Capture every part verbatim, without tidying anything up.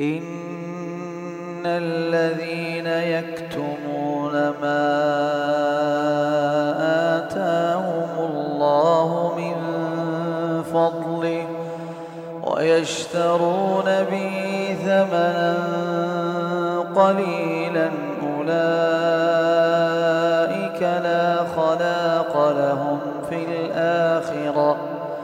إن الذين يكتمون ما آتاهم الله من فضله ويشترون به ثمنا قليلا أولئك لا خلاق لهم في الآخرة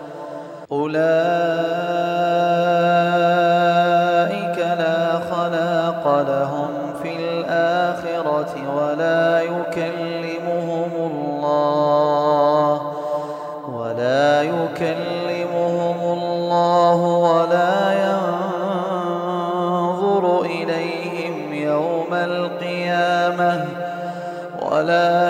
أولئك لا خلاق لهم في الآخرة ولا يكلمهم الله ولا يكلمهم الله ولا ينظر إليهم يوم القيامة ولا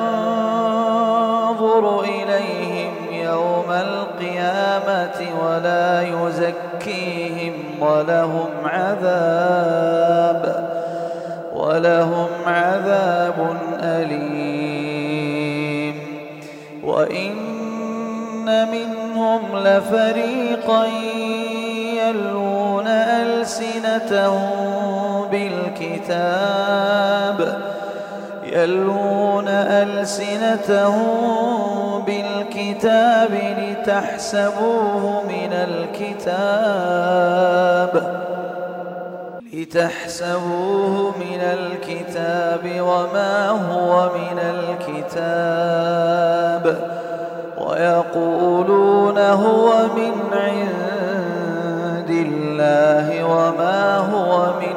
ينظر إليهم يوم القيامة ولا يزكيهم ولهم عذاب ولهم عذاب أليم. وإن منهم لفريقا يلوون ألسنتهم بالكتاب يلوون ألسنتهم بالكتاب لتحسبوه من الكتاب لتحسبوه من الكتاب وما هو من الكتاب ويقولون هو من عند الله وما هو من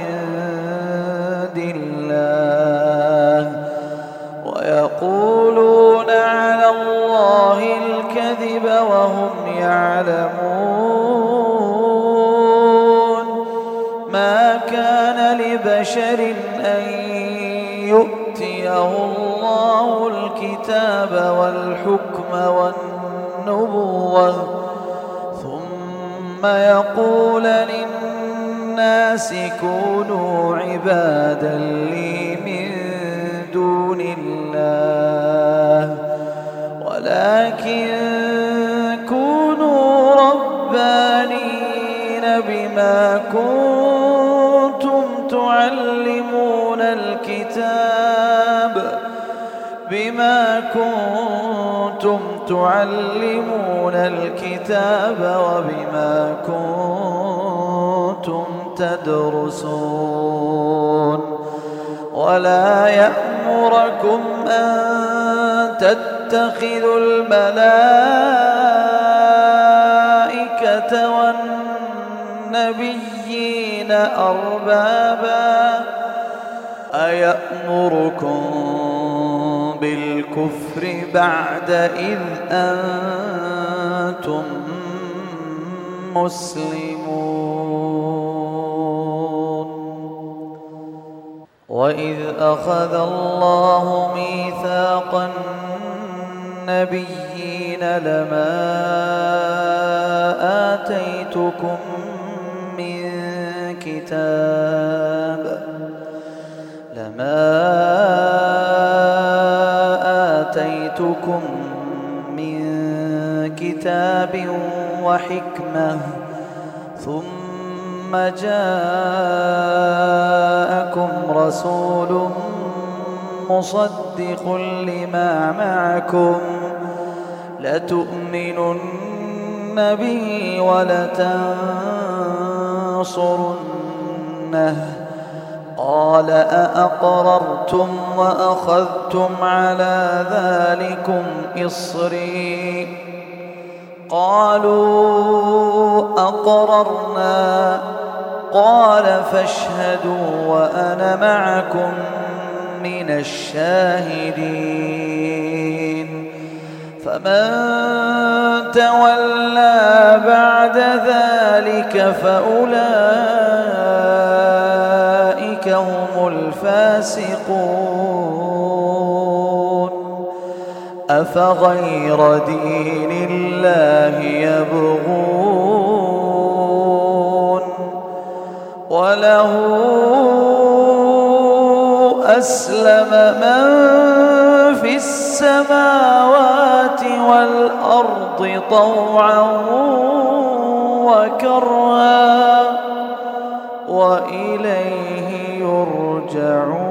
عند الله ويقولون على الله الكذب وهم يعلمون. ما كان لبشر أن يؤتيه الله الكتاب والحكم والنبوة ثم يقول للناس كونوا عبادا لي من دون الله ولكن كونوا ربانين بما كنتم تعلمون الكتاب بما كنتم تعلمون الكتاب وبما كنتم تدرسون. ولا يأمركم أن تتخذوا الملائكة والنبيين أربابا أيأمركم بالكفر بعد إذ أنتم مسلمون. وإذ أخذ الله ميثاق النبيين لما آتيتكم من كتاب لما آتيتكم من كتاب وحكمة ثم جاءكم رسول مصدق لما معكم لتؤمنن به ولتنصرنه قال أأقررتم وأخذتم على ذلكم إصري قالوا أقررنا قال فاشهدوا وأنا معكم من الشاهدين. فمن تولى بعد ذلك فأولئك هم الفاسقون. أفغير دين الله يبغون وله أسلم من في السماوات والأرض طوعا وكرها وإليه يرجعون.